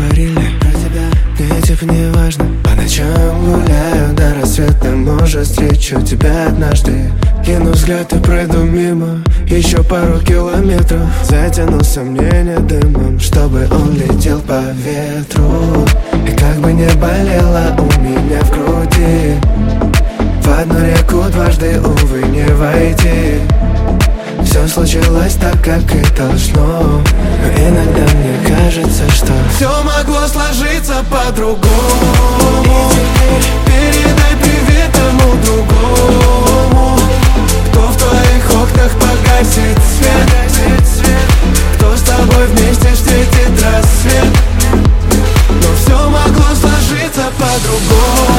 говорили про тебя. Мне типа не важно. По ночам гуляю до рассвета. Может, встречу тебя однажды. Кину взгляд и пройду мимо. Еще пару километров. Затяну сомнения дымом, чтобы он летел по ветру. И как бы не болело у меня в груди, в одну реку дважды, увы, не войти. Все случилось так, как и должно. Но иногда мне кажется, что все могло сложиться по-другому. И теперь передай привет тому другому, кто в твоих окнах погасит свет, кто с тобой вместе встретит рассвет. Но все могло сложиться по-другому.